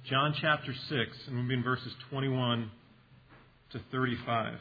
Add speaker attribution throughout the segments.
Speaker 1: John chapter 6, and we'll be in verses 21 to 35.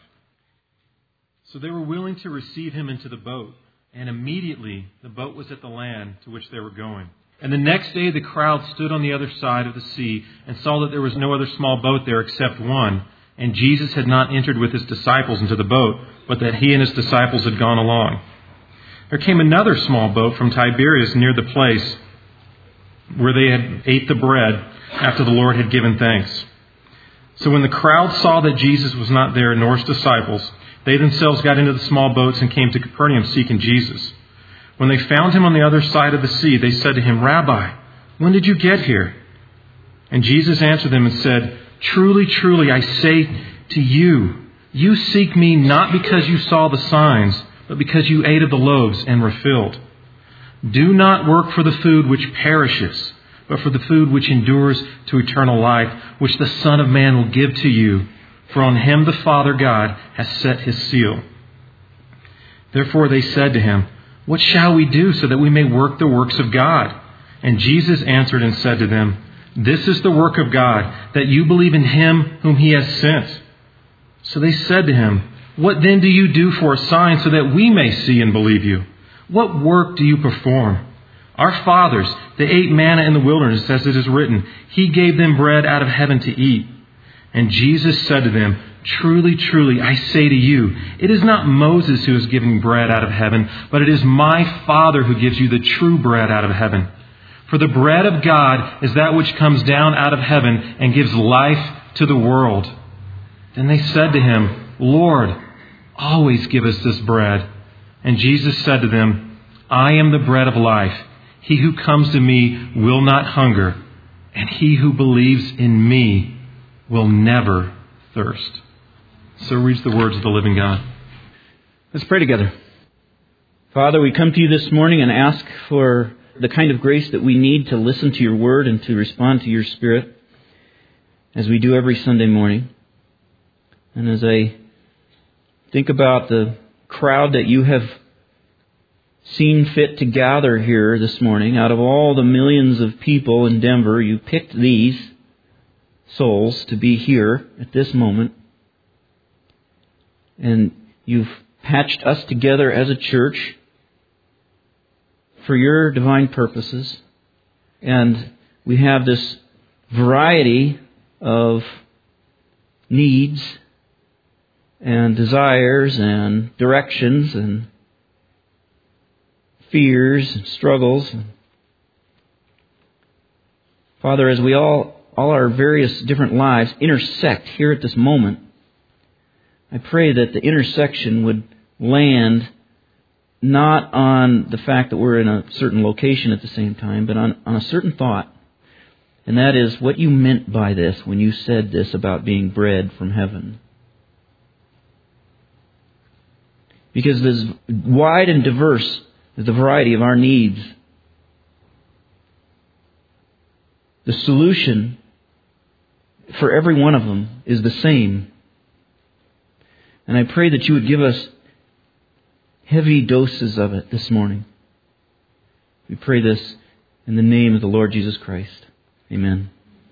Speaker 1: So they were willing to receive him into the boat, and immediately the boat was at the land to which they were going. And the next day the crowd stood on the other side of the sea and saw that there was no other small boat there except one, and Jesus had not entered with his disciples into the boat, but that he and his disciples had gone along. There came another small boat from Tiberias near the place where they had ate the bread after the Lord had given thanks. So when the crowd saw that Jesus was not there, nor his disciples, they themselves got into the small boats and came to Capernaum seeking Jesus. When they found him on the other side of the sea, they said to him, "Rabbi, when did you get here?" And Jesus answered them and said, "Truly, truly, I say to you, you seek me not because you saw the signs, but because you ate of the loaves and were filled. Do not work for the food which perishes, but for the food which endures to eternal life, which the Son of Man will give to you. For on him the Father God has set his seal." Therefore they said to him, "What shall we do so that we may work the works of God?" And Jesus answered and said to them, "This is the work of God, that you believe in him whom he has sent." So they said to him, "What then do you do for a sign so that we may see and believe you? What work do you perform? Our fathers, they ate manna in the wilderness, as it is written, he gave them bread out of heaven to eat." And Jesus said to them, "Truly, truly, I say to you, it is not Moses who is giving bread out of heaven, but it is my Father who gives you the true bread out of heaven. For the bread of God is that which comes down out of heaven and gives life to the world." Then they said to him, "Lord, always give us this bread." And Jesus said to them, "I am the bread of life. He who comes to me will not hunger, and he who believes in me will never thirst." So reads the words of the living God.
Speaker 2: Let's pray together. Father, we come to you this morning and ask for the kind of grace that we need to listen to your word and to respond to your Spirit, as we do every Sunday morning. And as I think about the crowd that you have seen fit to gather here this morning, out of all the millions of people in Denver, you picked these souls to be here at this moment. And you've patched us together as a church for your divine purposes. And we have this variety of needs and desires and directions and fears and struggles. Father, as we all our various different lives intersect here at this moment, I pray that the intersection would land not on the fact that we're in a certain location at the same time, but on a certain thought. And that is what you meant by this when you said this about being bread from heaven. Because as wide and diverse as the variety of our needs, the solution for every one of them is the same. And I pray that you would give us heavy doses of it this morning. We pray this in the name of the Lord Jesus Christ. Amen.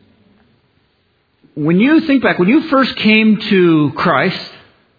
Speaker 2: When you think back, when you first came to Christ,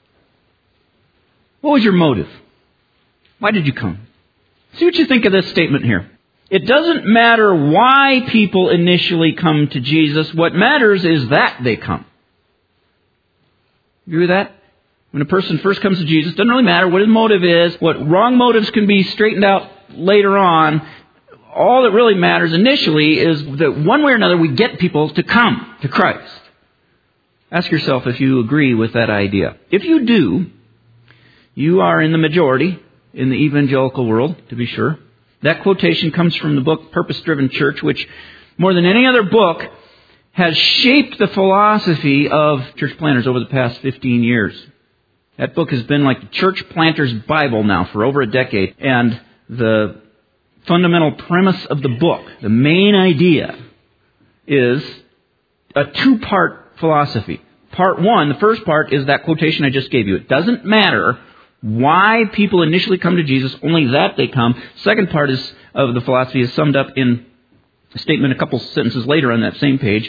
Speaker 2: what was your motive? Why did you come? See what you think of this statement here. It doesn't matter why people initially come to Jesus. What matters is that they come. You agree with that? When a person first comes to Jesus, it doesn't really matter what his motive is. What wrong motives can be straightened out later on. All that really matters initially is that one way or another we get people to come to Christ. Ask yourself if you agree with that idea. If you do, you are in the majority in the evangelical world, to be sure. That quotation comes from the book Purpose Driven Church, which more than any other book has shaped the philosophy of church planters over the past 15 years. That book has been like the church planter's Bible now for over a decade. And the fundamental premise of the book, the main idea, is a two-part philosophy. Part one, the first part, is that quotation I just gave you. It doesn't matter why people initially come to Jesus, only that they come. Second part of the philosophy is summed up in a statement a couple sentences later on that same page.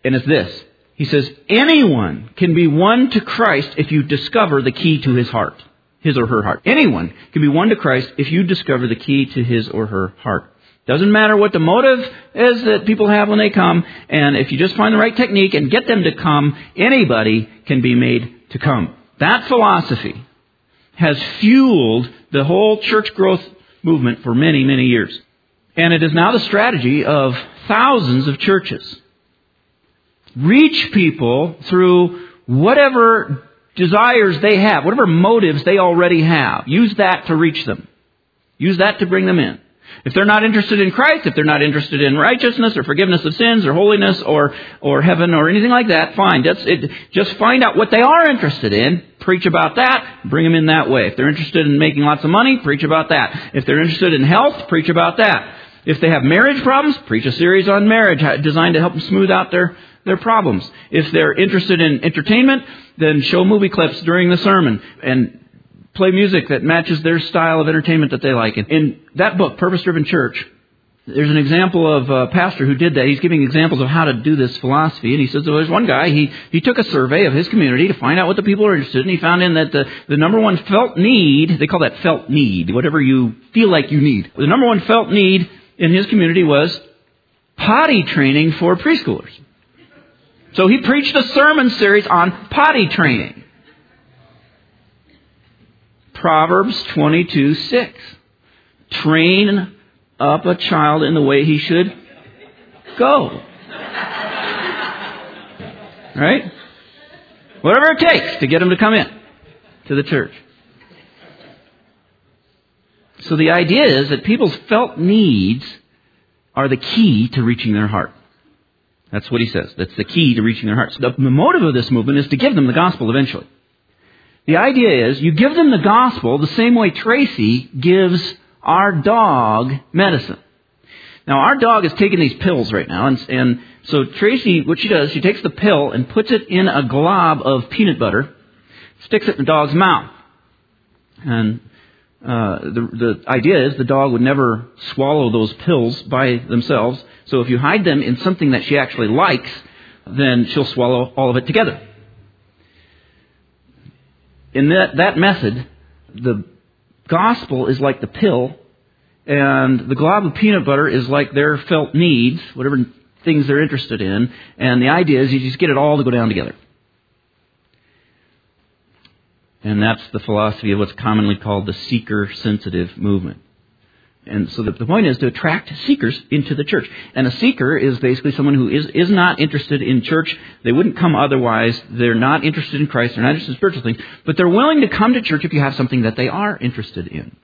Speaker 2: And it's this. He says, anyone can be won to Christ if you discover the key to his heart. His or her heart. Anyone can be won to Christ if you discover the key to his or her heart. Doesn't matter what the motive is that people have when they come, and if you just find the right technique and get them to come, anybody can be made to come. That philosophy has fueled the whole church growth movement for many, many years. And it is now the strategy of thousands of churches. Reach people through whatever desires they have, whatever motives they already have. Use that to reach them. Use that to bring them in. If they're not interested in Christ, if they're not interested in righteousness or forgiveness of sins or holiness or heaven or anything like that, fine. Just find out what they are interested in, preach about that, bring them in that way. If they're interested in making lots of money, preach about that. If they're interested in health, preach about that. If they have marriage problems, preach a series on marriage designed to help them smooth out their problems. If they're interested in entertainment, then show movie clips during the sermon and play music that matches their style of entertainment that they like. In that book, Purpose Driven Church, there's an example of a pastor who did that. He's giving examples of how to do this philosophy. And he says, well, there's one guy, he took a survey of his community to find out what the people are interested in. He found in that the number one felt need, they call that felt need, whatever you feel like you need. The number one felt need in his community was potty training for preschoolers. So he preached a sermon series on potty training. Proverbs 22:6. Train up a child in the way he should go. Right? Whatever it takes to get him to come in to the church. So the idea is that people's felt needs are the key to reaching their heart. That's what he says. That's the key to reaching their hearts. The motive of this movement is to give them the gospel eventually. The idea is you give them the gospel the same way Tracy gives our dog medicine. Now, our dog is taking these pills right now. And so Tracy, what she does, she takes the pill and puts it in a glob of peanut butter, sticks it in the dog's mouth. And the idea is the dog would never swallow those pills by themselves. So if you hide them in something that she actually likes, then she'll swallow all of it together. In that method, the gospel is like the pill, and the glob of peanut butter is like their felt needs, whatever things they're interested in, and the idea is you just get it all to go down together. And that's the philosophy of what's commonly called the seeker-sensitive movement. And so the point is to attract seekers into the church. And a seeker is basically someone who is not interested in church. They wouldn't come otherwise. They're not interested in Christ. They're not interested in spiritual things. But they're willing to come to church if you have something that they are interested in.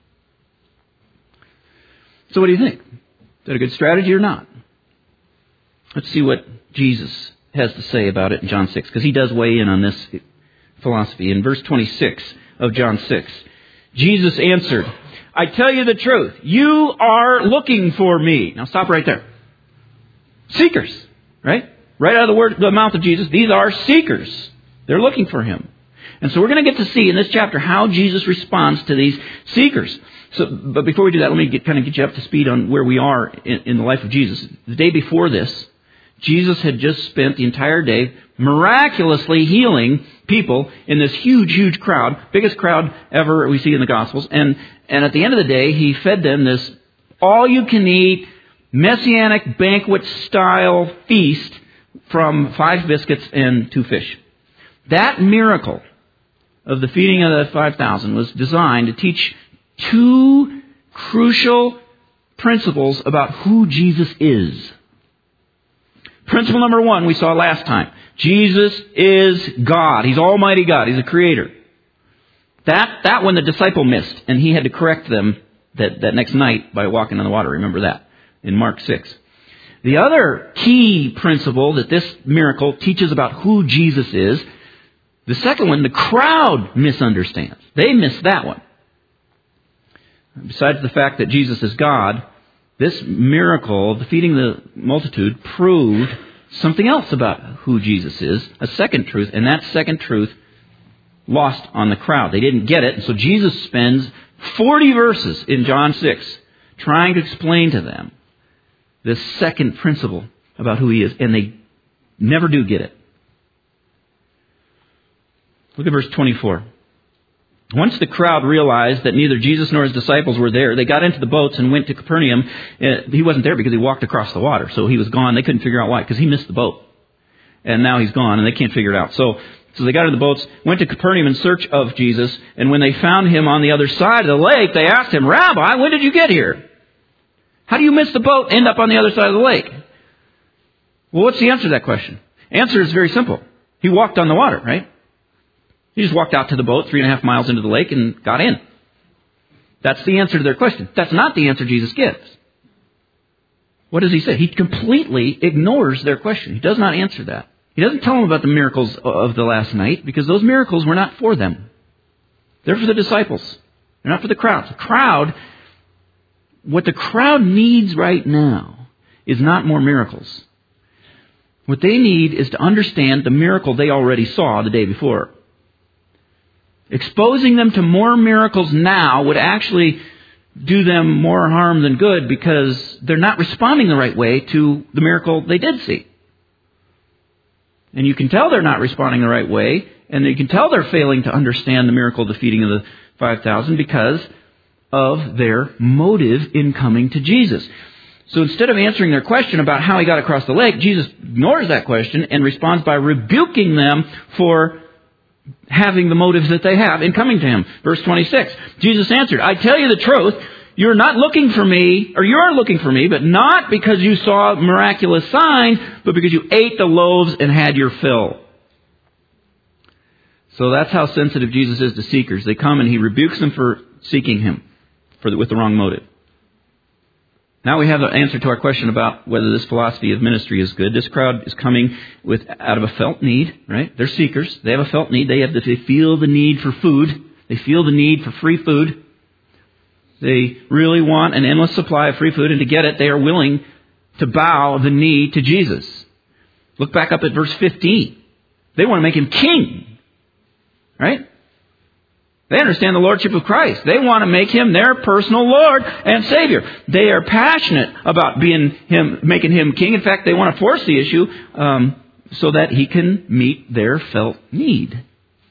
Speaker 2: So what do you think? Is that a good strategy or not? Let's see what Jesus has to say about it in John 6, because he does weigh in on this philosophy. In verse 26 of John 6, Jesus answered, I tell you the truth, you are looking for me. Now stop right there. Seekers, right? Right out of the mouth of Jesus, these are seekers. They're looking for him. And so we're going to get to see in this chapter how Jesus responds to these seekers. But before we do that, let me get you up to speed on where we are in the life of Jesus. The day before this, Jesus had just spent the entire day miraculously healing people in this huge, huge crowd, biggest crowd ever we see in the Gospels. And at the end of the day, he fed them this all-you-can-eat, messianic banquet-style feast from 5 biscuits and 2 fish. That miracle of the feeding of the 5,000 was designed to teach 2 crucial principles about who Jesus is. Principle number 1 we saw last time. Jesus is God. He's Almighty God. He's a creator. That one the disciple missed, and he had to correct them that next night by walking on the water. Remember that in Mark 6. The other key principle that this miracle teaches about who Jesus is, the second one, the crowd misunderstands. They miss that one. Besides the fact that Jesus is God, this miracle, the feeding the multitude, proved something else about who Jesus is, a second truth, and that second truth lost on the crowd. They didn't get it, and so Jesus spends 40 verses in John 6 trying to explain to them this second principle about who he is, and never do get it. Look at verse 24. Once the crowd realized that neither Jesus nor his disciples were there, they got into the boats and went to Capernaum. He wasn't there because he walked across the water, so he was gone. They couldn't figure out why, because he missed the boat. And now he's gone, and they can't figure it out. So they got in the boats, went to Capernaum in search of Jesus, and when they found him on the other side of the lake, they asked him, Rabbi, when did you get here? How do you miss the boat and end up on the other side of the lake? Well, what's the answer to that question? Answer is very simple. He walked on the water, right? He just walked out to the boat 3.5 miles into the lake and got in. That's the answer to their question. That's not the answer Jesus gives. What does he say? He completely ignores their question. He does not answer that. He doesn't tell them about the miracles of the last night, because those miracles were not for them. They're for the disciples. They're not for the crowd. What the crowd needs right now is not more miracles. What they need is to understand the miracle they already saw the day before. Exposing them to more miracles now would actually do them more harm than good, because they're not responding the right way to the miracle they did see. And you can tell they're not responding the right way, and you can tell they're failing to understand the miracle of the feeding of the 5,000 because of their motive in coming to Jesus. So instead of answering their question about how he got across the lake, Jesus ignores that question and responds by rebuking them for having the motives that they have in coming to him. Verse 26, Jesus answered, I tell you the truth, you're not looking for me, or you are looking for me, but not because you saw miraculous signs, but because you ate the loaves and had your fill. So that's how sensitive Jesus is to seekers. They come and he rebukes them for seeking him with the wrong motive. Now we have the answer to our question about whether this philosophy of ministry is good. This crowd is coming out of a felt need, right? They're seekers. They have a felt need. They feel the need for food. They feel the need for free food. They really want an endless supply of free food, and to get it, they are willing to bow the knee to Jesus. Look back up at verse 15. They want to make him king, right? They understand the lordship of Christ. They want to make him their personal Lord and Savior. They are passionate about making him king. In fact, they want to force the issue so that he can meet their felt need.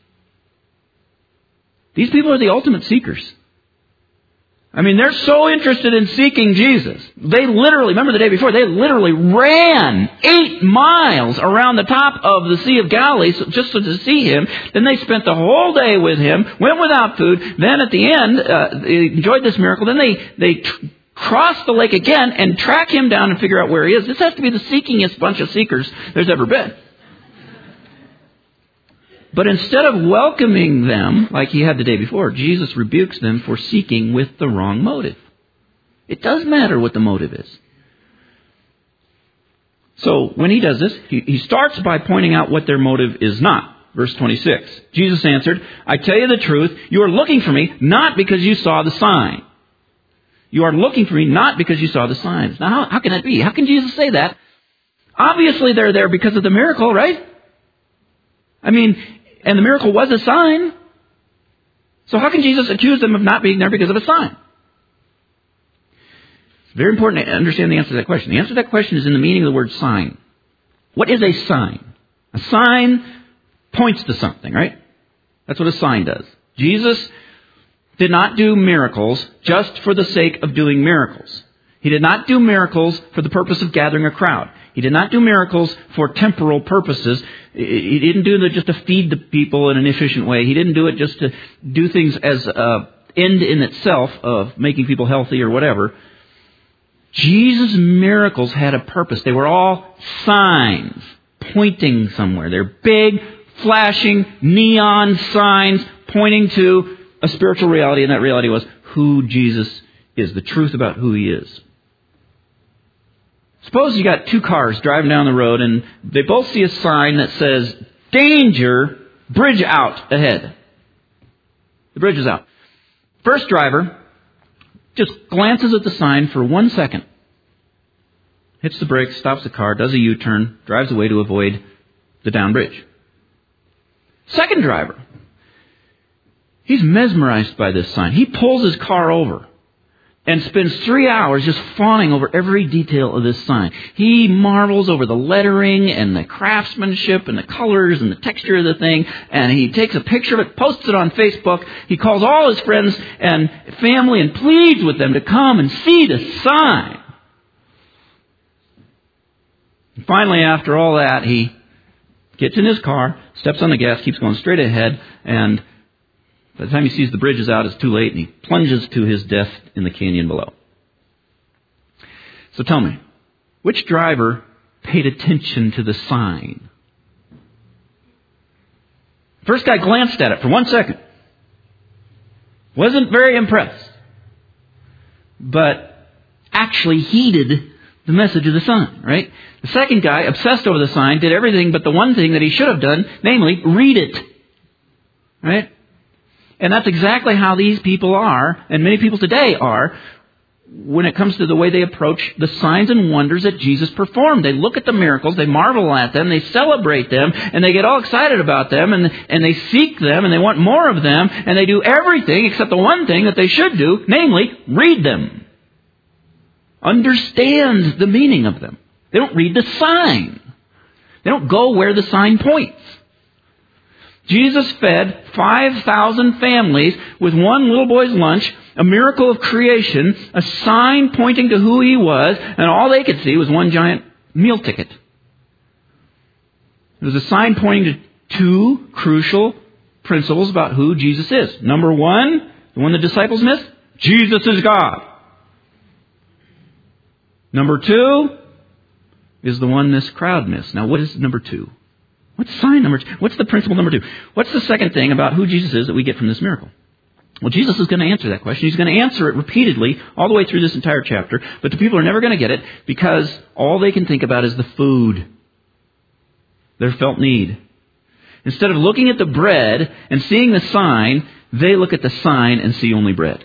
Speaker 2: These people are the ultimate seekers. I mean, they're so interested in seeking Jesus. They literally, remember the day before, they literally ran 8 miles around the top of the Sea of Galilee just to see him. Then they spent the whole day with him, went without food. Then at the end, they enjoyed this miracle. Then they crossed the lake again and track him down and figure out where he is. This has to be the seekingest bunch of seekers there's ever been. But instead of welcoming them, like he had the day before, Jesus rebukes them for seeking with the wrong motive. It does matter what the motive is. So when he does this, he starts by pointing out what their motive is not. Verse 26. Jesus answered, I tell you the truth, you are looking for me not because you saw the sign. You are looking for me not because you saw the signs. Now, how can that be? How can Jesus say that? Obviously they're there because of the miracle, right? I mean, and the miracle was a sign. So how can Jesus accuse them of not being there because of a sign? It's very important to understand the answer to that question. The answer to that question is in the meaning of the word sign. What is a sign? A sign points to something, right? That's what a sign does. Jesus did not do miracles just for the sake of doing miracles. He did not do miracles for the purpose of gathering a crowd. He did not do miracles for temporal purposes. He didn't do it just to feed the people in an efficient way. He didn't do it just to do things as an end in itself of making people healthy or whatever. Jesus' miracles had a purpose. They were all signs pointing somewhere. They're big, flashing, neon signs pointing to a spiritual reality, and that reality was who Jesus is, the truth about who he is. Suppose you got 2 cars driving down the road and they both see a sign that says, danger, bridge out ahead. The bridge is out. First driver just glances at the sign for 1 second. Hits the brakes, stops the car, does a U-turn, drives away to avoid the down bridge. Second driver, he's mesmerized by this sign. He pulls his car over and spends 3 hours just fawning over every detail of this sign. He marvels over the lettering and the craftsmanship and the colors and the texture of the thing, and he takes a picture of it, posts it on Facebook. He calls all his friends and family and pleads with them to come and see the sign. And finally, after all that, he gets in his car, steps on the gas, keeps going straight ahead, and by the time he sees the bridge is out, it's too late, and he plunges to his death in the canyon below. So tell me, which driver paid attention to the sign? First guy glanced at it for 1 second. Wasn't very impressed. But actually heeded the message of the sign, right? The second guy, obsessed over the sign, did everything but the one thing that he should have done, namely, read it. Right? And that's exactly how these people are, and many people today are, when it comes to the way they approach the signs and wonders that Jesus performed. They look at the miracles, they marvel at them, they celebrate them, and they get all excited about them, and they seek them, and they want more of them, and they do everything except the one thing that they should do, namely, read them. Understand the meaning of them. They don't read the sign. They don't go where the sign points. Jesus fed 5,000 families with one little boy's lunch, a miracle of creation, a sign pointing to who he was, and all they could see was one giant meal ticket. It was a sign pointing to two crucial principles about who Jesus is. Number one, the one the disciples missed, Jesus is God. Number two is the one this crowd missed. Now, what is number two? What's sign number two? What's the principle number two? What's the second thing about who Jesus is that we get from this miracle? Well, Jesus is going to answer that question. He's going to answer it repeatedly all the way through this entire chapter. But the people are never going to get it because all they can think about is the food, their felt need. Instead of looking at the bread and seeing the sign, they look at the sign and see only bread.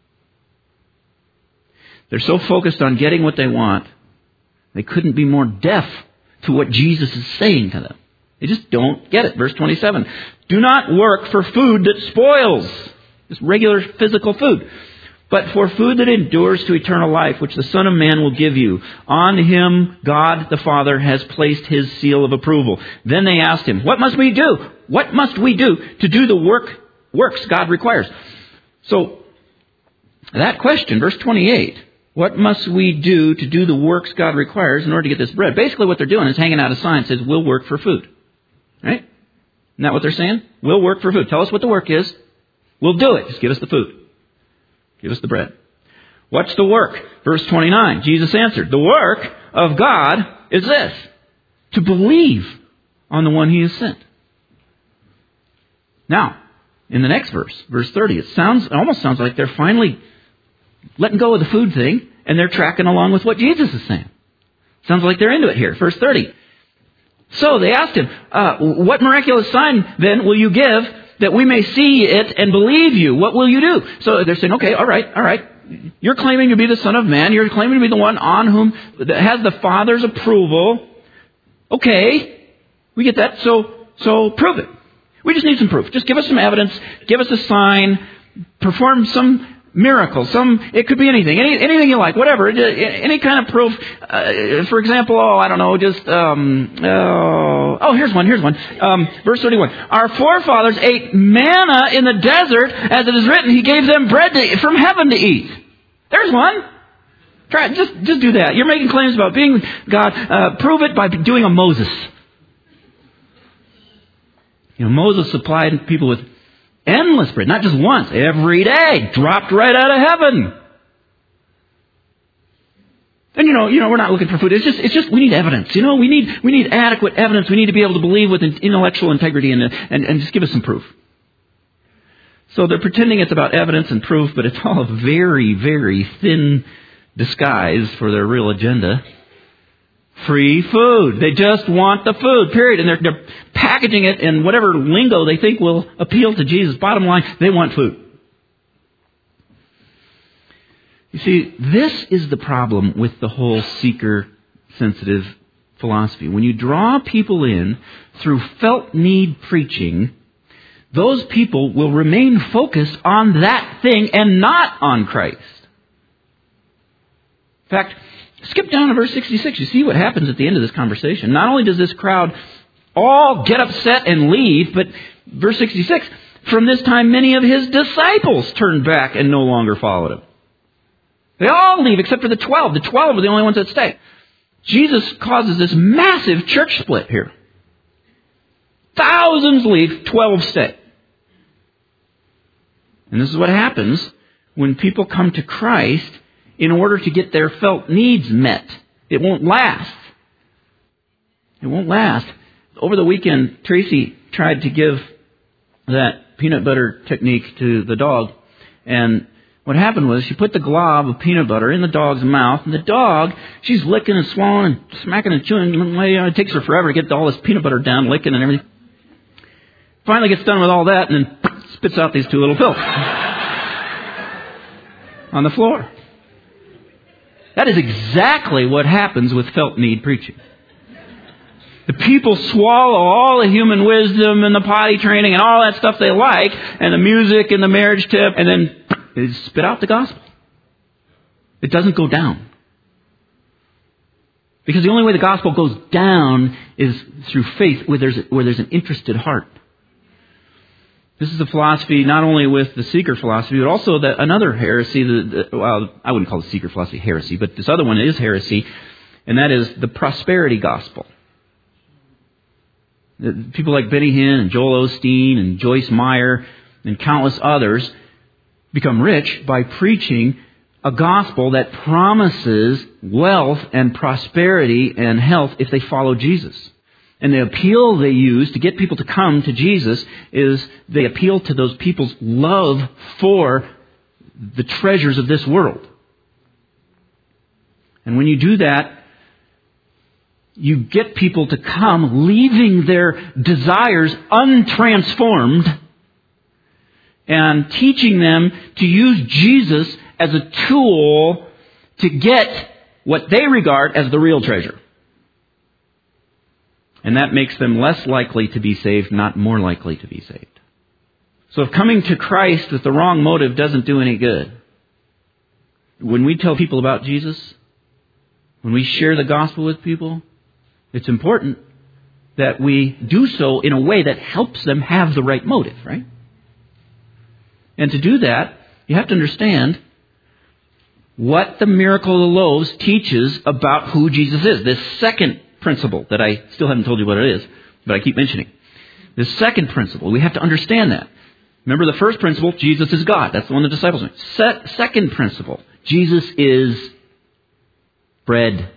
Speaker 2: They're so focused on getting what they want, they couldn't be more deaf to what Jesus is saying to them. They just don't get it. Verse 27. Do not work for food that spoils. Just regular physical food. But for food that endures to eternal life, which the Son of Man will give you. On him, God the Father has placed his seal of approval. Then they asked him, what must we do? What must we do to do the works God requires? So, that question, verse 28, what must we do to do the works God requires in order to get this bread? Basically what they're doing is hanging out a sign that says, we'll work for food. Right? Isn't that what they're saying? We'll work for food. Tell us what the work is. We'll do it. Just give us the food. Give us the bread. What's the work? Verse 29. Jesus answered, the work of God is this, to believe on the one he has sent. Now, in the next verse, verse 30, it almost sounds like they're finally letting go of the food thing and they're tracking along with what Jesus is saying. Sounds like they're into it here. Verse 30. So they asked him, what miraculous sign then will you give that we may see it and believe you? What will you do? So they're saying, okay, all right. You're claiming to be the Son of Man. You're claiming to be the one on whom that has the Father's approval. Okay, we get that. So prove it. We just need some proof. Just give us some evidence. Give us a sign. Perform some miracle. It could be anything. Anything you like. Whatever. Any kind of proof. For example, here's one. Verse 31. Our forefathers ate manna in the desert, as it is written, he gave them bread from heaven to eat. There's one. Try it. Just do that. You're making claims about being God. Prove it by doing a Moses. Moses supplied people with endless bread, not just once, every day, dropped right out of heaven. And we're not looking for food. It's just we need evidence. We need adequate evidence. We need to be able to believe with intellectual integrity and just give us some proof. So they're pretending it's about evidence and proof, but it's all a very, very thin disguise for their real agenda. Free food. They just want the food, period. And they're packaging it in whatever lingo they think will appeal to Jesus. Bottom line, they want food. You see, this is the problem with the whole seeker-sensitive philosophy. When you draw people in through felt need preaching, those people will remain focused on that thing and not on Christ. In fact, skip down to verse 66. You see what happens at the end of this conversation. Not only does this crowd all get upset and leave, but verse 66, from this time many of his disciples turned back and no longer followed him. They all leave except for the 12. The 12 are the only ones that stay. Jesus causes this massive church split here. Thousands leave, 12 stay. And this is what happens when people come to Christ in order to get their felt needs met. It won't last. It won't last. Over the weekend, Tracy tried to give that peanut butter technique to the dog. And what happened was she put the glob of peanut butter in the dog's mouth. And the dog, she's licking and swallowing and smacking and chewing. It takes her forever to get all this peanut butter down, licking and everything. Finally gets done with all that and then spits out these two little pills on the floor. That is exactly what happens with felt need preaching. The people swallow all the human wisdom and the potty training and all that stuff they like, and the music and the marriage tip, and then they spit out the gospel. It doesn't go down. Because the only way the gospel goes down is through faith where there's an interested heart. This is a philosophy not only with the seeker philosophy, but also another heresy. Well, I wouldn't call the seeker philosophy heresy, but this other one is heresy, and that is the prosperity gospel. People like Benny Hinn and Joel Osteen and Joyce Meyer and countless others become rich by preaching a gospel that promises wealth and prosperity and health if they follow Jesus. And the appeal they use to get people to come to Jesus is they appeal to those people's love for the treasures of this world. And when you do that, you get people to come leaving their desires untransformed and teaching them to use Jesus as a tool to get what they regard as the real treasure. And that makes them less likely to be saved, not more likely to be saved. So if coming to Christ with the wrong motive doesn't do any good, when we tell people about Jesus, when we share the gospel with people, it's important that we do so in a way that helps them have the right motive, right? And to do that, you have to understand what the miracle of the loaves teaches about who Jesus is. This second principle that I still haven't told you what it is, but I keep mentioning. This second principle, we have to understand that. Remember the first principle, Jesus is God. That's the one the disciples knew. Second principle, Jesus is bread.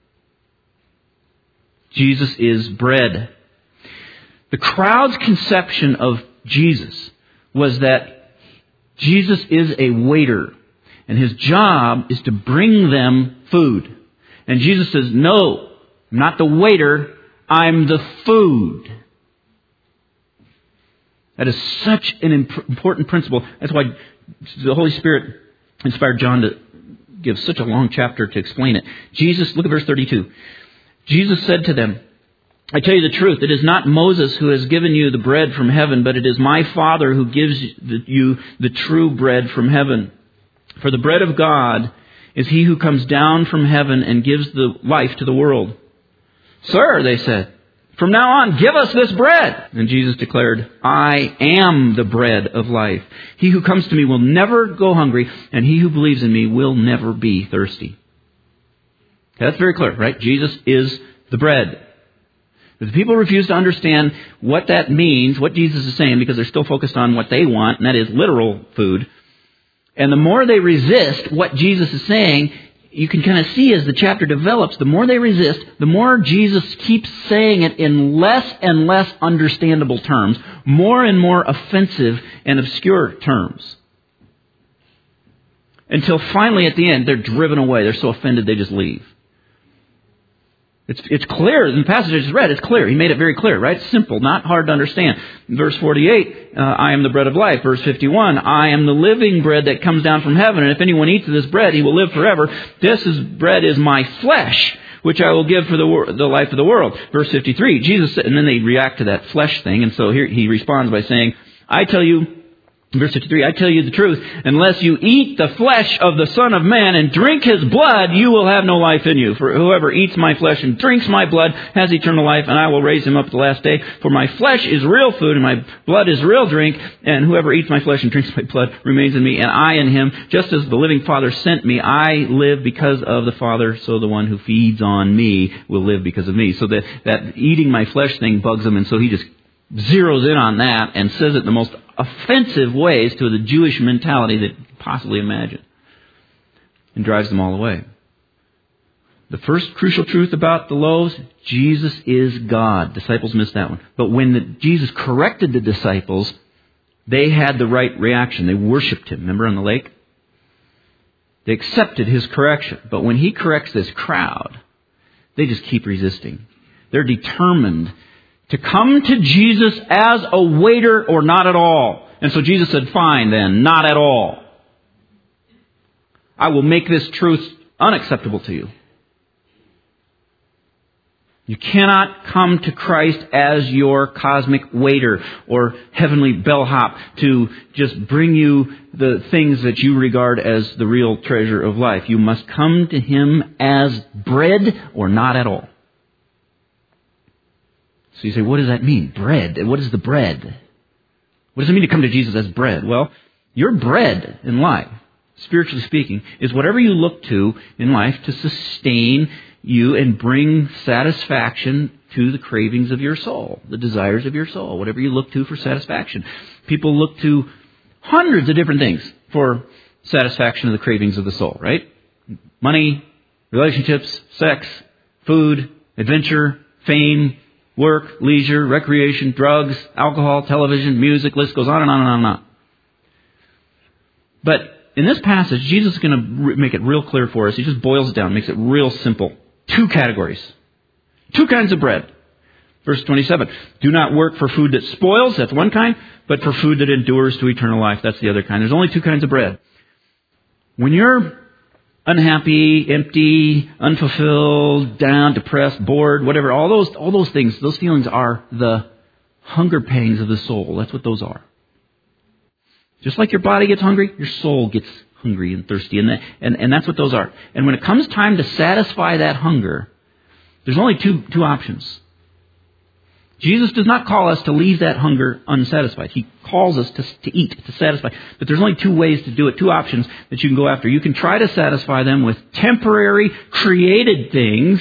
Speaker 2: Jesus is bread. The crowd's conception of Jesus was that Jesus is a waiter, and his job is to bring them food. And Jesus says, no, I'm not the waiter, I'm the food. That is such an important principle. That's why the Holy Spirit inspired John to give such a long chapter to explain it. Jesus, look at verse 32. Jesus said to them, I tell you the truth, it is not Moses who has given you the bread from heaven, but it is my Father who gives you the true bread from heaven. For the bread of God is he who comes down from heaven and gives the life to the world. Sir, they said, from now on, give us this bread. And Jesus declared, I am the bread of life. He who comes to me will never go hungry, and he who believes in me will never be thirsty. Okay, that's very clear, right? Jesus is the bread. But the people refuse to understand what that means, what Jesus is saying, because they're still focused on what they want, and that is literal food. And the more they resist what Jesus is saying, you can kind of see as the chapter develops, the more they resist, the more Jesus keeps saying it in less and less understandable terms, more and more offensive and obscure terms. Until finally at the end, they're driven away. They're so offended they just leave. It's clear. In the passage I just read, it's clear. He made it very clear, right? It's simple, not hard to understand. Verse 48, I am the bread of life. Verse 51, I am the living bread that comes down from heaven. And if anyone eats of this bread, he will live forever. Bread is my flesh, which I will give for the life of the world. Verse 53, Jesus said, and then they react to that flesh thing. And so here he responds by saying, I tell you Verse 53, I tell you the truth, unless you eat the flesh of the Son of Man and drink His blood, you will have no life in you. For whoever eats my flesh and drinks my blood has eternal life, and I will raise him up at the last day. For my flesh is real food, and my blood is real drink, and whoever eats my flesh and drinks my blood remains in me, and I in him. Just as the living Father sent me, I live because of the Father, so the one who feeds on me will live because of me. So that eating my flesh thing bugs him, and so he just zeroes in on that and says it in the most offensive ways to the Jewish mentality that you can possibly imagine, and drives them all away. The first crucial truth about the loaves, Jesus is God. Disciples missed that one. But when Jesus corrected the disciples, they had the right reaction. They worshipped Him. Remember on the lake? They accepted His correction. But when He corrects this crowd, they just keep resisting. They're determined to come to Jesus as a waiter or not at all. And so Jesus said, fine then, not at all. I will make this truth unacceptable to you. You cannot come to Christ as your cosmic waiter or heavenly bellhop to just bring you the things that you regard as the real treasure of life. You must come to Him as bread or not at all. So you say, what does that mean? Bread. What is the bread? What does it mean to come to Jesus as bread? Well, your bread in life, spiritually speaking, is whatever you look to in life to sustain you and bring satisfaction to the cravings of your soul, the desires of your soul, whatever you look to for satisfaction. People look to hundreds of different things for satisfaction of the cravings of the soul, right? Money, relationships, sex, food, adventure, fame, work, leisure, recreation, drugs, alcohol, television, music, list goes on and on and on and on. But in this passage, Jesus is going to make it real clear for us. He just boils it down, makes it real simple. 2 categories. 2 kinds of bread. Verse 27. Do not work for food that spoils, that's one kind, but for food that endures to eternal life, that's the other kind. There's only 2 kinds of bread. When you're unhappy, empty, unfulfilled, down, depressed, bored, whatever, all those things, those feelings are the hunger pangs of the soul. That's what those are. Just like your body gets hungry, your soul gets hungry and thirsty, and that's what those are. And when it comes time to satisfy that hunger, there's only two options. Jesus does not call us to leave that hunger unsatisfied. He calls us to eat, to satisfy. But there's only 2 ways to do it, 2 options that you can go after. You can try to satisfy them with temporary, created things,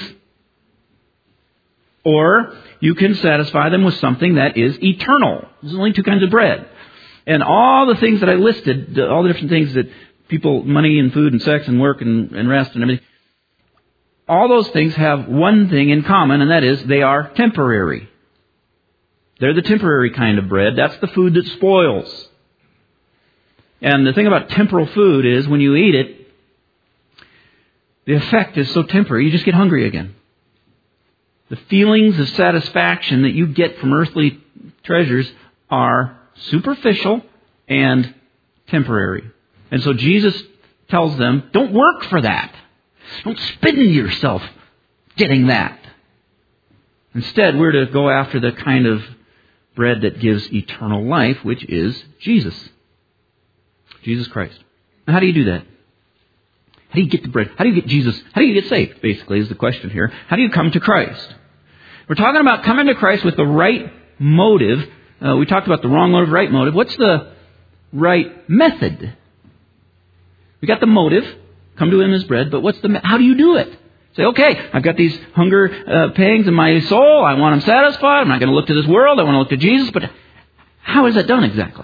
Speaker 2: or you can satisfy them with something that is eternal. There's only 2 kinds of bread. And all the things that I listed, all the different things that people, money and food and sex and work and rest and everything, all those things have one thing in common, and that is they are temporary. They're the temporary kind of bread. That's the food that spoils. And the thing about temporal food is when you eat it, the effect is so temporary, you just get hungry again. The feelings of satisfaction that you get from earthly treasures are superficial and temporary. And so Jesus tells them, don't work for that. Don't spend yourself getting that. Instead, we're to go after the kind of bread that gives eternal life, which is Jesus. Jesus Christ. Now, how do you do that? How do you get the bread? How do you get Jesus? How do you get saved, basically, is the question here. How do you come to Christ? We're talking about coming to Christ with the right motive. We talked about the wrong motive, right motive. What's the right method? We got the motive, come to Him as bread, but how do you do it? Say, okay, I've got these hunger pangs in my soul. I want them satisfied. I'm not going to look to this world. I want to look to Jesus. But how is that done exactly?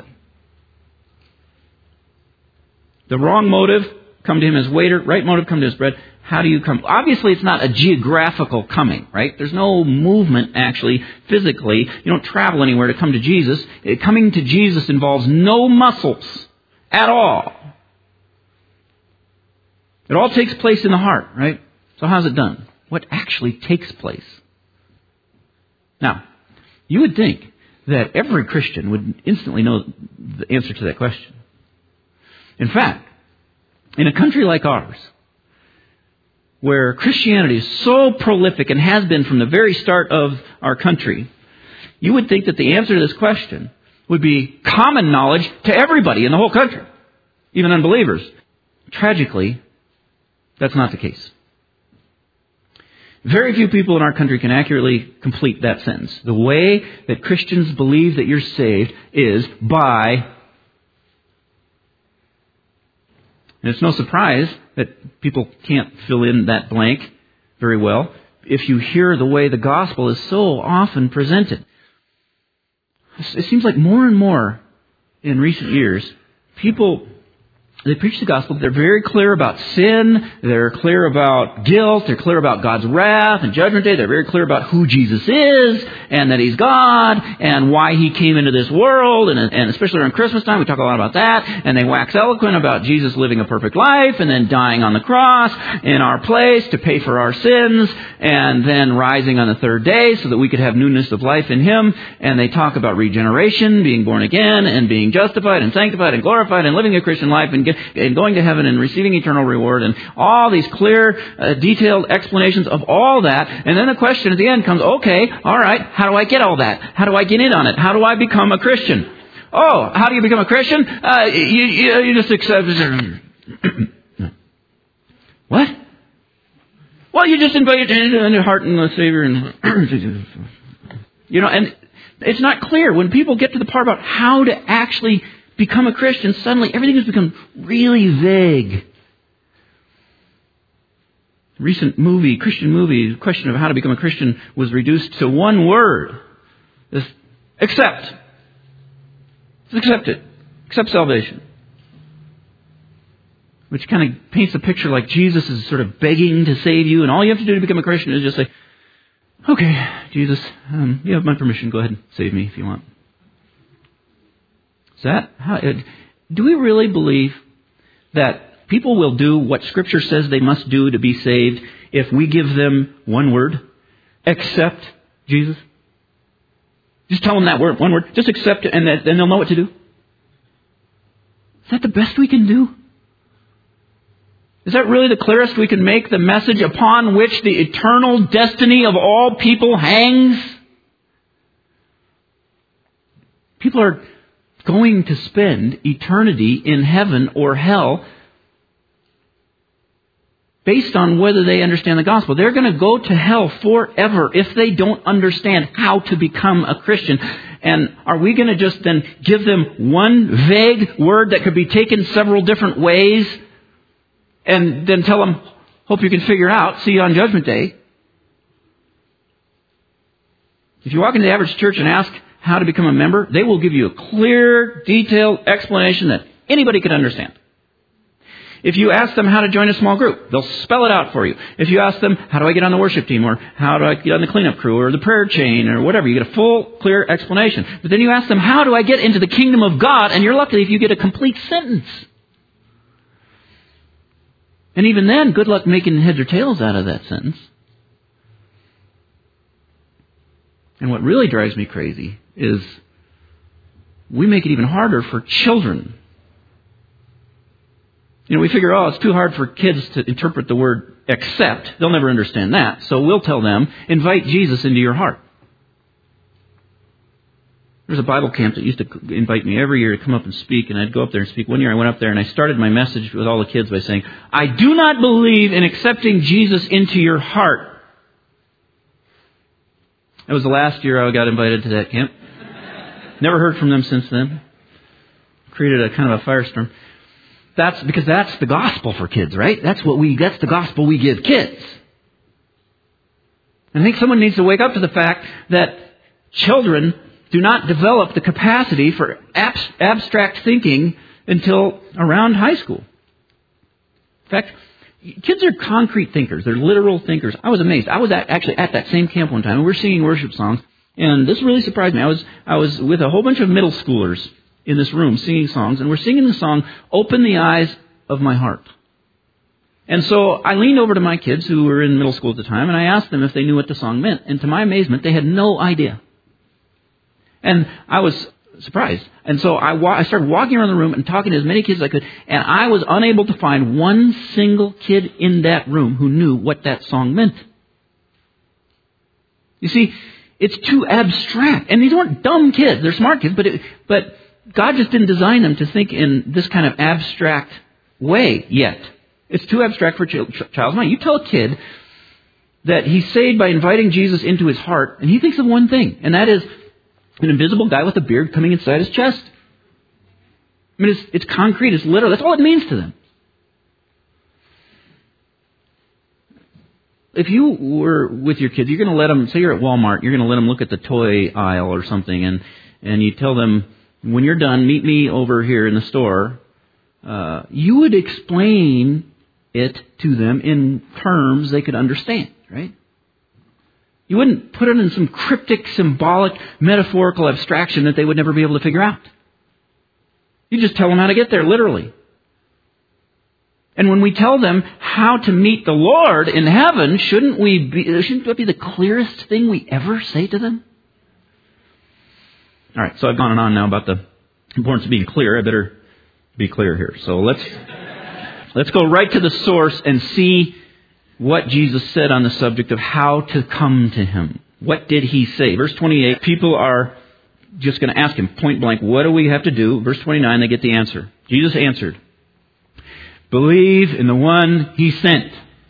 Speaker 2: The wrong motive, come to Him as waiter. Right motive, come to His bread. How do you come? Obviously, it's not a geographical coming, right? There's no movement, actually, physically. You don't travel anywhere to come to Jesus. Coming to Jesus involves no muscles at all. It all takes place in the heart, right? So how's it done? What actually takes place? Now, you would think that every Christian would instantly know the answer to that question. In fact, in a country like ours, where Christianity is so prolific and has been from the very start of our country, you would think that the answer to this question would be common knowledge to everybody in the whole country, even unbelievers. Tragically, that's not the case. Very few people in our country can accurately complete that sentence. The way that Christians believe that you're saved is by... And it's no surprise that people can't fill in that blank very well if you hear the way the gospel is so often presented. It seems like more and more in recent years, people, they preach the gospel, they're very clear about sin, they're clear about guilt, they're clear about God's wrath and judgment day, they're very clear about who Jesus is, and that He's God, and why He came into this world, and especially around Christmas time, we talk a lot about that, and they wax eloquent about Jesus living a perfect life, and then dying on the cross in our place to pay for our sins, and then rising on the third day so that we could have newness of life in Him, and they talk about regeneration, being born again, and being justified, and sanctified, and glorified, and living a Christian life, and going to heaven and receiving eternal reward, and all these clear, detailed explanations of all that. And then the question at the end comes, okay, all right, how do I get all that? How do I get in on it? How do I become a Christian? Oh, how do you become a Christian? You just accept... What? Well, you just invite it into your heart and the Savior and... You know, and it's not clear. When people get to the part about how to actually become a Christian, suddenly everything has become really vague. Recent Christian movie, the question of how to become a Christian was reduced to one word. This, accept. Just accept it. Accept salvation. Which kind of paints a picture like Jesus is sort of begging to save you, and all you have to do to become a Christian is just say, okay, Jesus, you have my permission, go ahead and save me if you want. Is that how, do we really believe that people will do what Scripture says they must do to be saved if we give them one word? Accept Jesus? Just tell them that word, one word. Just accept it, and then they'll know what to do. Is that the best we can do? Is that really the clearest we can make the message upon which the eternal destiny of all people hangs? People are going to spend eternity in heaven or hell based on whether they understand the gospel. They're going to go to hell forever if they don't understand how to become a Christian. And are we going to just then give them one vague word that could be taken several different ways and then tell them, hope you can figure it out, see you on Judgment Day? If you walk into the average church and ask how to become a member, they will give you a clear, detailed explanation that anybody could understand. If you ask them how to join a small group, they'll spell it out for you. If you ask them, how do I get on the worship team, or how do I get on the cleanup crew, or the prayer chain, or whatever, you get a full, clear explanation. But then you ask them, how do I get into the kingdom of God, and you're lucky if you get a complete sentence. And even then, good luck making heads or tails out of that sentence. And what really drives me crazy is we make it even harder for children. You know, we figure, it's too hard for kids to interpret the word accept. They'll never understand that. So we'll tell them, invite Jesus into your heart. There's a Bible camp that used to invite me every year to come up and speak, and I'd go up there and speak. One year I went up there and I started my message with all the kids by saying, I do not believe in accepting Jesus into your heart. That was the last year I got invited to that camp. Never heard from them since then. Created a kind of a firestorm. That's because that's the gospel for kids, right? That's the gospel we give kids. And I think someone needs to wake up to the fact that children do not develop the capacity for abstract thinking until around high school. In fact, kids are concrete thinkers. They're literal thinkers. I was amazed. I was actually at that same camp one time, and we were singing worship songs, and this really surprised me. I was with a whole bunch of middle schoolers in this room singing songs, and we're singing the song, Open the Eyes of My Heart. And so I leaned over to my kids who were in middle school at the time, and I asked them if they knew what the song meant. And to my amazement, they had no idea. And I was surprised. And so I started walking around the room and talking to as many kids as I could, and I was unable to find one single kid in that room who knew what that song meant. You see, It's too abstract. And these weren't dumb kids. They're smart kids, but God just didn't design them to think in this kind of abstract way yet. It's too abstract for a child's mind. You tell a kid that he's saved by inviting Jesus into his heart, and he thinks of one thing, and that is an invisible guy with a beard coming inside his chest. I mean, it's concrete, it's literal. That's all it means to them. If you were with your kids, you're going to let them, say you're at Walmart, you're going to let them look at the toy aisle or something, and you tell them, when you're done, meet me over here in the store. You would explain it to them in terms they could understand, right? You wouldn't put it in some cryptic, symbolic, metaphorical abstraction that they would never be able to figure out. You just tell them how to get there, literally. And when we tell them how to meet the Lord in heaven, shouldn't that be the clearest thing we ever say to them? All right, so I've gone on now about the importance of being clear. I better be clear here. So let's go right to the source and see what Jesus said on the subject of how to come to Him. What did He say? Verse 28, people are just going to ask Him point blank, what do we have to do? Verse 29, they get the answer. Jesus answered, believe in the one He sent.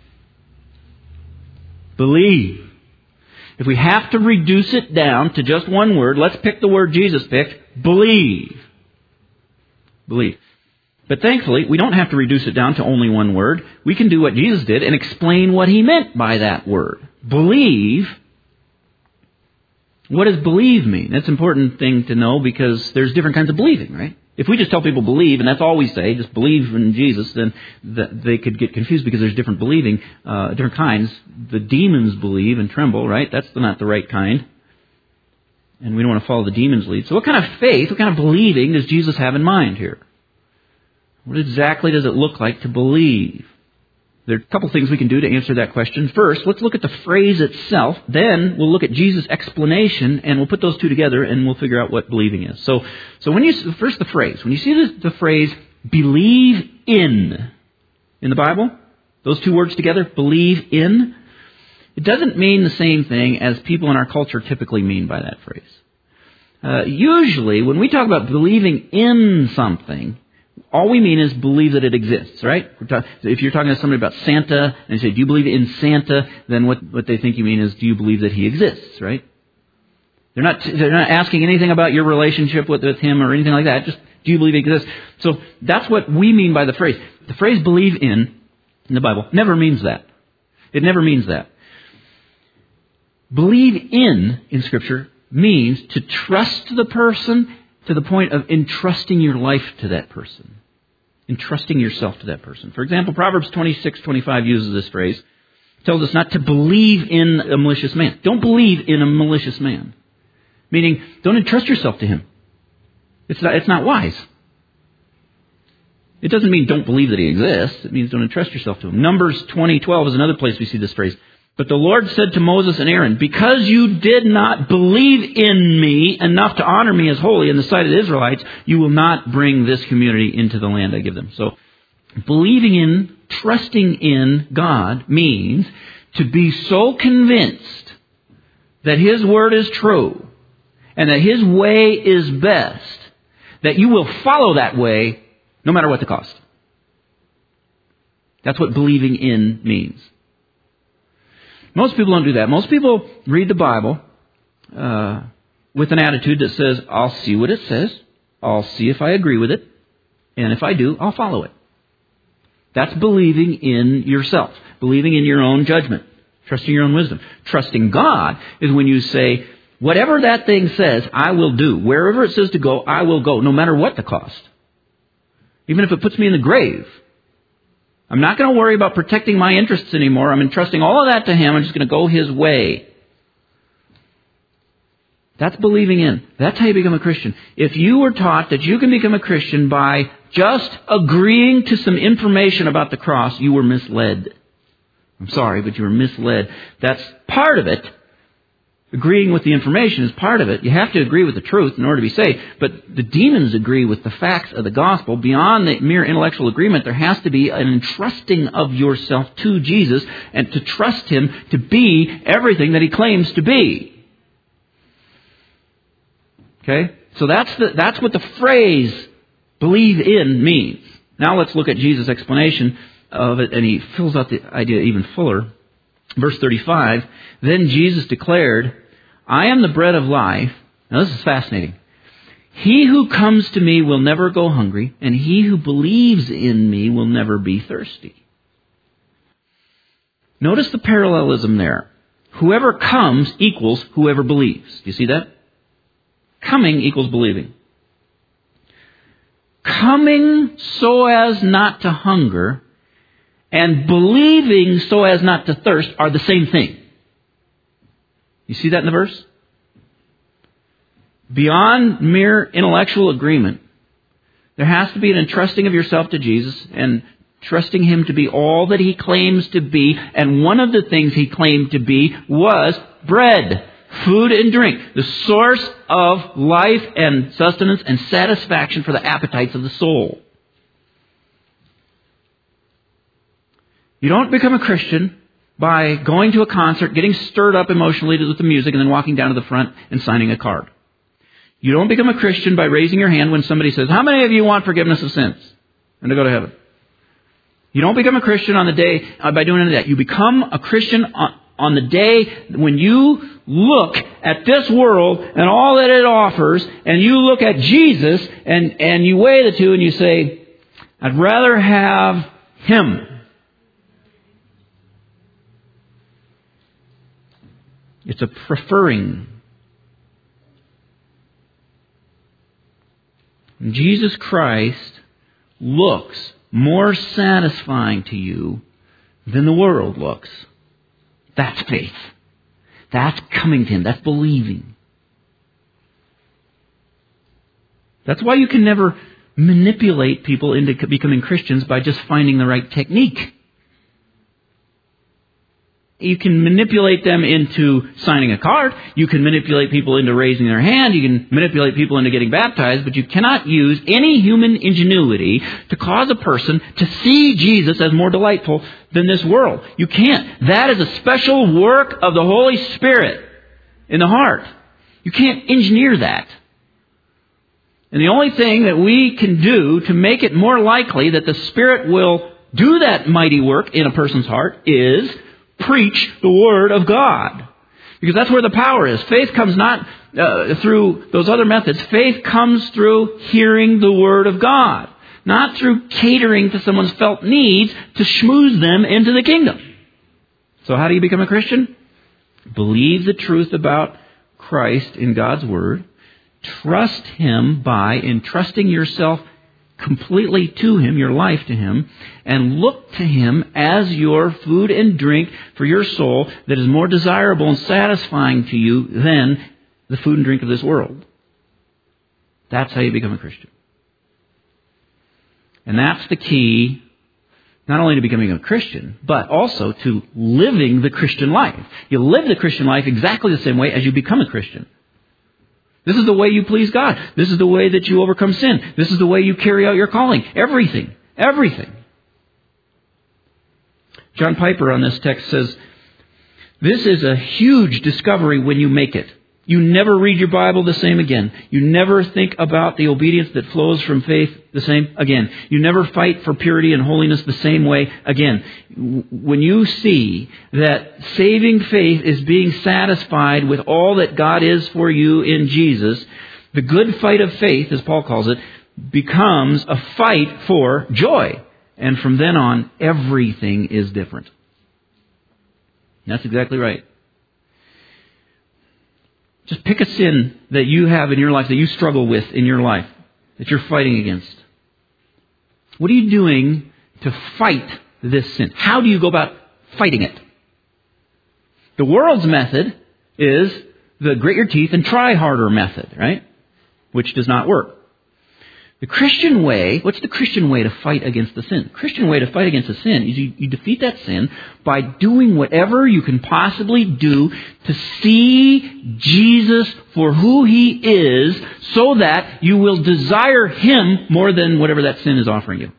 Speaker 2: Believe. If we have to reduce it down to just one word, let's pick the word Jesus picked. Believe. Believe. But thankfully, we don't have to reduce it down to only one word. We can do what Jesus did and explain what He meant by that word. Believe. What does believe mean? That's an important thing to know because there's different kinds of believing, right? If we just tell people believe, and that's all we say, just believe in Jesus, then they could get confused because there's different believing, different kinds. The demons believe and tremble, right? That's not the right kind. And we don't want to follow the demons' lead. So what kind of faith, what kind of believing does Jesus have in mind here? What exactly does it look like to believe? There are a couple things we can do to answer that question. First, let's look at the phrase itself. Then we'll look at Jesus' explanation, and we'll put those two together, and we'll figure out what believing is. So when first the phrase. When you see the phrase "believe in" the Bible, those two words together, believe in, it doesn't mean the same thing as people in our culture typically mean by that phrase. Usually, when we talk about believing in something, all we mean is believe that it exists, right? If you're talking to somebody about Santa and you say, do you believe in Santa? Then what they think you mean is, do you believe that he exists, right? They're not asking anything about your relationship with him or anything like that. Just, do you believe he exists? So that's what we mean by the phrase. The phrase believe in the Bible never means that. It never means that. Believe in Scripture means to trust the person to the point of entrusting your life to that person. Entrusting yourself to that person. For example, Proverbs 26:25 uses this phrase. It tells us not to believe in a malicious man. Don't believe in a malicious man. Meaning, don't entrust yourself to him. It's not wise. It doesn't mean don't believe that he exists. It means don't entrust yourself to him. Numbers 20:12 is another place we see this phrase. But the Lord said to Moses and Aaron, because you did not believe in me enough to honor me as holy in the sight of the Israelites, you will not bring this community into the land I give them. So, believing in, trusting in God means to be so convinced that His word is true and that His way is best that you will follow that way no matter what the cost. That's what believing in means. Most people don't do that. Most people read the Bible with an attitude that says, I'll see what it says, I'll see if I agree with it, and if I do, I'll follow it. That's believing in yourself, believing in your own judgment, trusting your own wisdom. Trusting God is when you say, whatever that thing says, I will do. Wherever it says to go, I will go, no matter what the cost. Even if it puts me in the grave. I'm not going to worry about protecting my interests anymore. I'm entrusting all of that to Him. I'm just going to go His way. That's believing in. That's how you become a Christian. If you were taught that you can become a Christian by just agreeing to some information about the cross, you were misled. I'm sorry, but you were misled. That's part of it. Agreeing with the information is part of it. You have to agree with the truth in order to be saved. But the demons agree with the facts of the gospel. Beyond the mere intellectual agreement, there has to be an entrusting of yourself to Jesus and to trust Him to be everything that He claims to be. Okay? So that's what the phrase believe in means. Now let's look at Jesus' explanation of it, and he fills out the idea even fuller. Verse 35, then Jesus declared, I am the bread of life. Now this is fascinating. He who comes to me will never go hungry, and he who believes in me will never be thirsty. Notice the parallelism there. Whoever comes equals whoever believes. Do you see that? Coming equals believing. Coming so as not to hunger and believing so as not to thirst are the same thing. You see that in the verse? Beyond mere intellectual agreement, there has to be an entrusting of yourself to Jesus and trusting Him to be all that He claims to be. And one of the things He claimed to be was bread, food and drink, the source of life and sustenance and satisfaction for the appetites of the soul. You don't become a Christian by going to a concert, getting stirred up emotionally with the music, and then walking down to the front and signing a card. You don't become a Christian by raising your hand when somebody says, how many of you want forgiveness of sins and to go to heaven? You don't become a Christian on the day by doing any of that. You become a Christian on the day when you look at this world and all that it offers, and you look at Jesus and you weigh the two and you say, I'd rather have Him. It's a preferring. Jesus Christ looks more satisfying to you than the world looks. That's faith. That's coming to Him. That's believing. That's why you can never manipulate people into becoming Christians by just finding the right technique. You can manipulate them into signing a card. You can manipulate people into raising their hand. You can manipulate people into getting baptized. But you cannot use any human ingenuity to cause a person to see Jesus as more delightful than this world. You can't. That is a special work of the Holy Spirit in the heart. You can't engineer that. And the only thing that we can do to make it more likely that the Spirit will do that mighty work in a person's heart is preach the Word of God. Because that's where the power is. Faith comes not through those other methods. Faith comes through hearing the Word of God. Not through catering to someone's felt needs to schmooze them into the kingdom. So how do you become a Christian? Believe the truth about Christ in God's Word. Trust Him by entrusting yourself completely to Him, your life to Him, and look to Him as your food and drink for your soul that is more desirable and satisfying to you than the food and drink of this world. That's how you become a Christian. And that's the key, not only to becoming a Christian, but also to living the Christian life. You live the Christian life exactly the same way as you become a Christian. This is the way you please God. This is the way that you overcome sin. This is the way you carry out your calling. Everything. Everything. John Piper on this text says, this is a huge discovery when you make it. You never read your Bible the same again. You never think about the obedience that flows from faith the same again. You never fight for purity and holiness the same way again. When you see that saving faith is being satisfied with all that God is for you in Jesus, the good fight of faith, as Paul calls it, becomes a fight for joy. And from then on, everything is different. That's exactly right. Just pick a sin that you have in your life, that you struggle with in your life, that you're fighting against. What are you doing to fight this sin? How do you go about fighting it? The world's method is the grit your teeth and try harder method, right? Which does not work. The Christian way, what's the Christian way to fight against the sin? The Christian way to fight against the sin is you defeat that sin by doing whatever you can possibly do to see Jesus for who He is so that you will desire Him more than whatever that sin is offering you.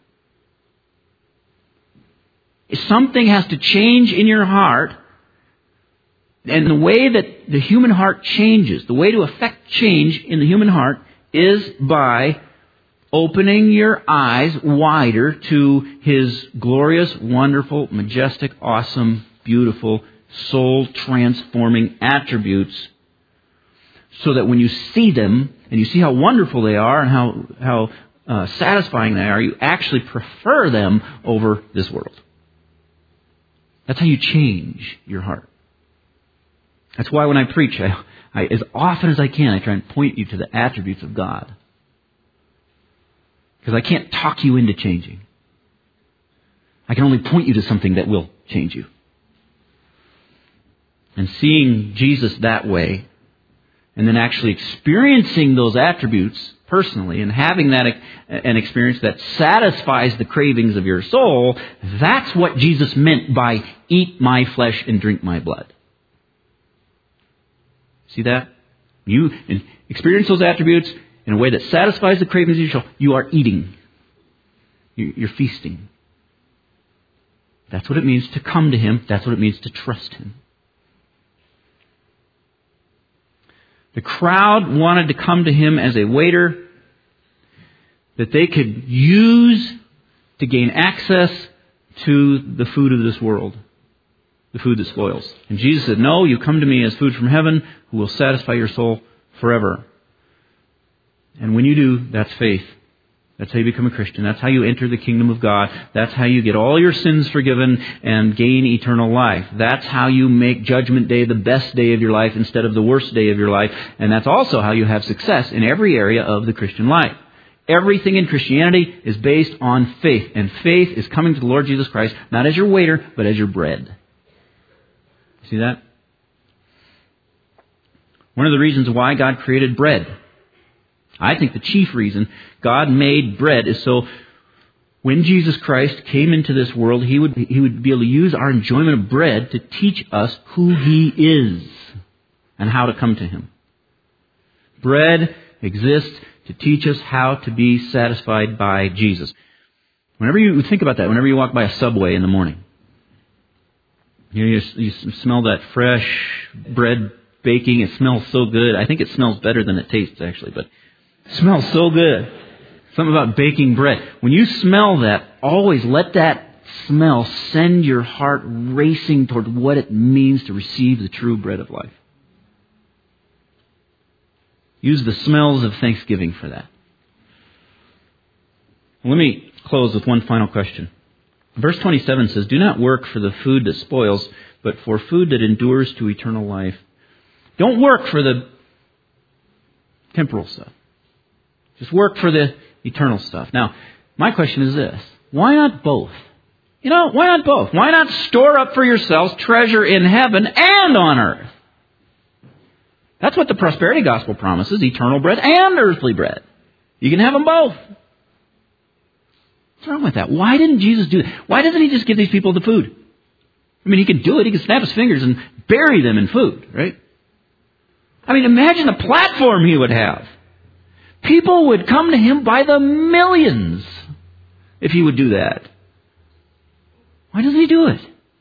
Speaker 2: Something has to change in your heart, and the way that the human heart changes, the way to affect change in the human heart is by opening your eyes wider to His glorious, wonderful, majestic, awesome, beautiful, soul-transforming attributes, so that when you see them and you see how wonderful they are and how satisfying they are, you actually prefer them over this world. That's how you change your heart. That's why when I preach, I as often as I can, I try and point you to the attributes of God. Because I can't talk you into changing. I can only point you to something that will change you. And seeing Jesus that way, and then actually experiencing those attributes personally, and having that an experience that satisfies the cravings of your soul, that's what Jesus meant by eat my flesh and drink my blood. See that? You experience those attributes in a way that satisfies the cravings of your soul. You are eating. You're feasting. That's what it means to come to Him. That's what it means to trust Him. The crowd wanted to come to Him as a waiter that they could use to gain access to the food of this world, the food that spoils. And Jesus said, no, you come to me as food from heaven who will satisfy your soul forever. And when you do, that's faith. That's how you become a Christian. That's how you enter the kingdom of God. That's how you get all your sins forgiven and gain eternal life. That's how you make Judgment Day the best day of your life instead of the worst day of your life. And that's also how you have success in every area of the Christian life. Everything in Christianity is based on faith. And faith is coming to the Lord Jesus Christ, not as your waiter, but as your bread. See that? One of the reasons why God created bread, I think the chief reason God made bread is so when Jesus Christ came into this world, He would be able to use our enjoyment of bread to teach us who He is and how to come to Him. Bread exists to teach us how to be satisfied by Jesus. Whenever you think about that, whenever you walk by a Subway in the morning, you smell that fresh bread baking. It smells so good. I think it smells better than it tastes, actually, but it smells so good. Something about baking bread. When you smell that, always let that smell send your heart racing toward what it means to receive the true bread of life. Use the smells of Thanksgiving for that. Let me close with one final question. Verse 27 says, do not work for the food that spoils, but for food that endures to eternal life. Don't work for the temporal stuff. Just work for the eternal stuff. Now, my question is this. Why not both? Why not both? Why not store up for yourselves treasure in heaven and on earth? That's what the prosperity gospel promises, eternal bread and earthly bread. You can have them both. What's wrong with that? Why didn't Jesus do that? Why doesn't He just give these people the food? I mean, He could do it. He could snap His fingers and bury them in food, right? I mean, imagine the platform He would have. People would come to Him by the millions if He would do that. Why doesn't He do it?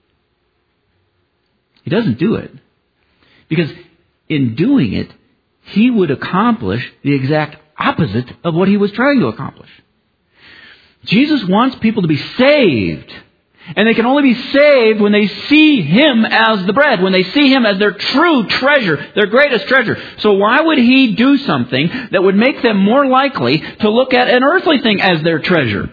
Speaker 2: He doesn't do it because in doing it, He would accomplish the exact opposite of what He was trying to accomplish. Jesus wants people to be saved. And they can only be saved when they see Him as the bread, when they see Him as their true treasure, their greatest treasure. So why would He do something that would make them more likely to look at an earthly thing as their treasure?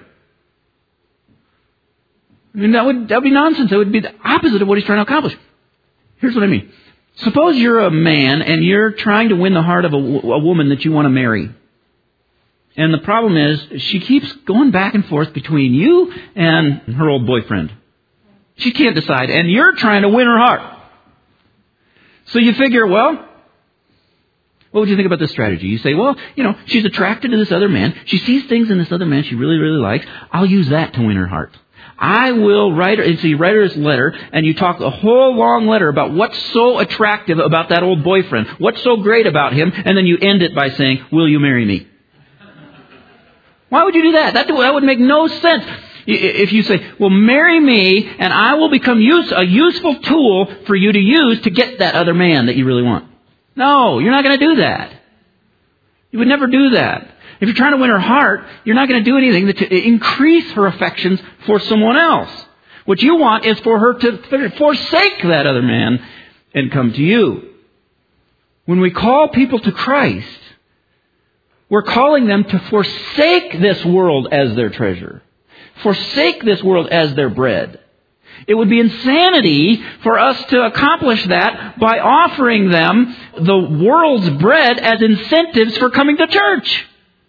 Speaker 2: I mean, that would be nonsense. That would be the opposite of what He's trying to accomplish. Here's what I mean. Suppose you're a man and you're trying to win the heart of a woman that you want to marry. And the problem is, she keeps going back and forth between you and her old boyfriend. She can't decide, and you're trying to win her heart. So you figure, well, what would you think about this strategy? You say, well, she's attracted to this other man. She sees things in this other man she really, really likes. I'll use that to win her heart. I will write her, and so you write her this letter, and you talk a whole long letter about what's so attractive about that old boyfriend, what's so great about him, and then you end it by saying, will you marry me? Why would you do that? That would make no sense. If you say, well, marry me and I will become a useful tool for you to use to get that other man that you really want. No, you're not going to do that. You would never do that. If you're trying to win her heart, you're not going to do anything to increase her affections for someone else. What you want is for her to forsake that other man and come to you. When we call people to Christ, we're calling them to forsake this world as their treasure. Forsake this world as their bread. It would be insanity for us to accomplish that by offering them the world's bread as incentives for coming to church.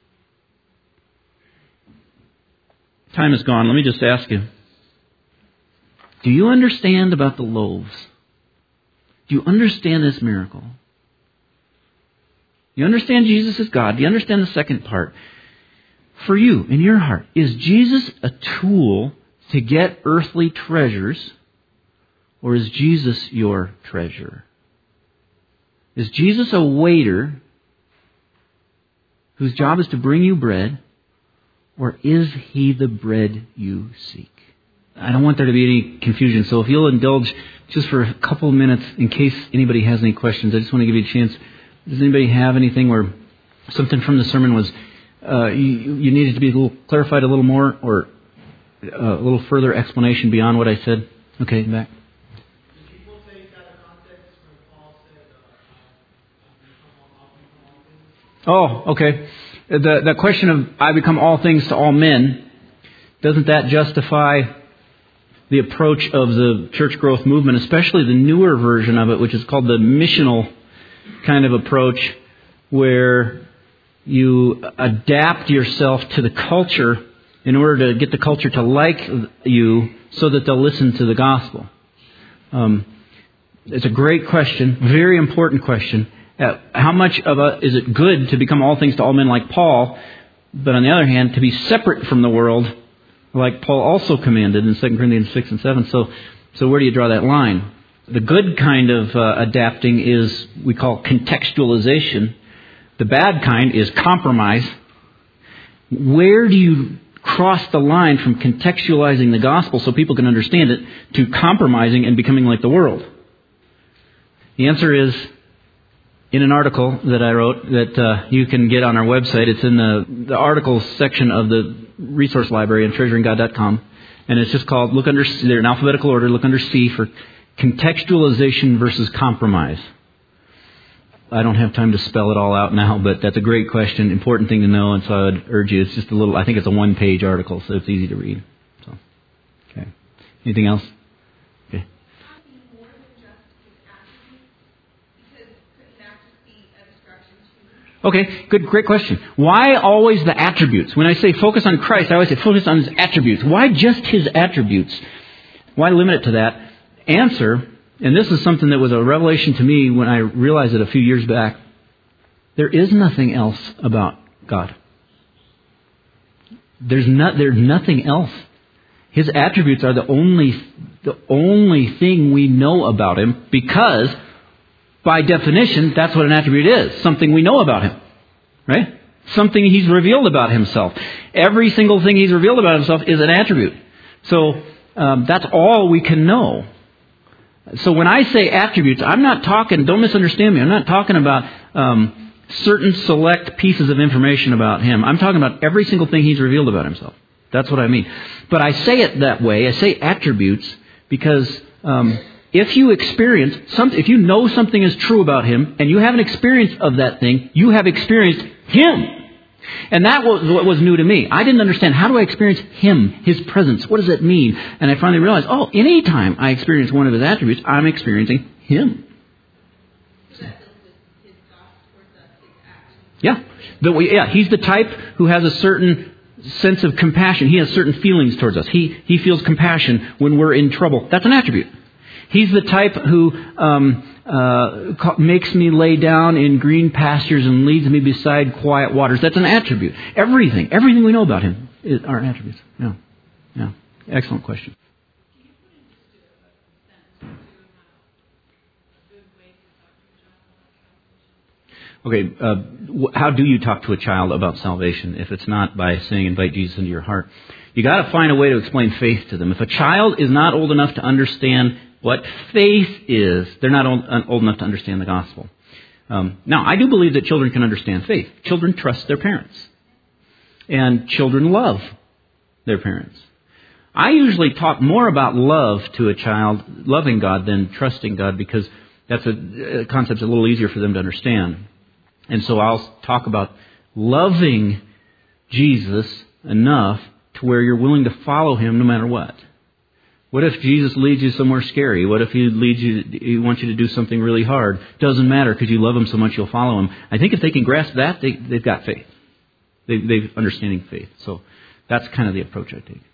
Speaker 2: Time is gone. Let me just ask you. Do you understand about the loaves? Do you understand this miracle? Do you understand Jesus is God? Do you understand the second part? For you, in your heart, is Jesus a tool to get earthly treasures, or is Jesus your treasure? Is Jesus a waiter whose job is to bring you bread, or is He the bread you seek? I don't want there to be any confusion, so if you'll indulge just for a couple of minutes in case anybody has any questions, I just want to give you a chance. Does anybody have anything where something from the sermon was you needed to be clarified a little more, or a little further explanation beyond what I said? Okay, back.
Speaker 3: Do people take out of context when Paul said,
Speaker 2: Oh, okay. The question of I become all things to all men, doesn't that justify the approach of the church growth movement, especially the newer version of it, which is called the missional kind of approach, where you adapt yourself to the culture in order to get the culture to like you so that they'll listen to the gospel? It's a great question, very important question. How much is it good to become all things to all men like Paul, but on the other hand, to be separate from the world like Paul also commanded in 2 Corinthians 6 and 7. So where do you draw that line? The good kind of adapting is, we call contextualization. The bad kind is compromise. Where do you cross the line from contextualizing the gospel so people can understand it to compromising and becoming like the world? The answer is in an article that I wrote that you can get on our website. It's in the articles section of the resource library on treasuringgod.com. And it's just called, they're in alphabetical order, look under C for contextualization versus compromise. I don't have time to spell it all out now, but that's a great question, important thing to know, and so I would urge you. It's just I think it's a one-page article, so it's easy to read. So, okay. Anything else? Okay. Okay, great question. Why always the attributes? When I say focus on Christ, I always say focus on His attributes. Why just His attributes? Why limit it to that? Answer, and this is something that was a revelation to me when I realized it a few years back. There is nothing else about God. There's nothing else. His attributes are the only thing we know about Him, because by definition, that's what an attribute is. Something we know about Him. Right? Something He's revealed about Himself. Every single thing He's revealed about Himself is an attribute. So that's all we can know. So when I say attributes, I'm not talking, don't misunderstand me, I'm not talking about certain select pieces of information about Him. I'm talking about every single thing He's revealed about Himself. That's what I mean. But I say it that way, I say attributes, because if you experience something, if you know something is true about Him, and you have an experience of that thing, you have experienced Him. And that was what was new to me. I didn't understand, how do I experience Him, His presence? What does that mean? And I finally realized, anytime I experience one of His attributes, I'm experiencing Him. Yeah. He's the type who has a certain sense of compassion. He has certain feelings towards us. He feels compassion when we're in trouble. That's an attribute. He's the type who makes me lay down in green pastures and leads me beside quiet waters. That's an attribute. Everything we know about Him are attributes. Yeah. Excellent question. Okay, how do you talk to a child about salvation if it's not by saying invite Jesus into your heart? You got to find a way to explain faith to them. If a child is not old enough to understand what faith is, they're not old enough to understand the gospel. Now, I do believe that children can understand faith. Children trust their parents. And children love their parents. I usually talk more about love to a child, loving God, than trusting God, because that's a concept's a little easier for them to understand. And so I'll talk about loving Jesus enough to where you're willing to follow Him no matter what. What if Jesus leads you somewhere scary? What if He wants you to do something really hard? Doesn't matter, because you love Him so much you'll follow Him. I think if they can grasp that, they've got faith. They've understanding faith. So that's kind of the approach I take.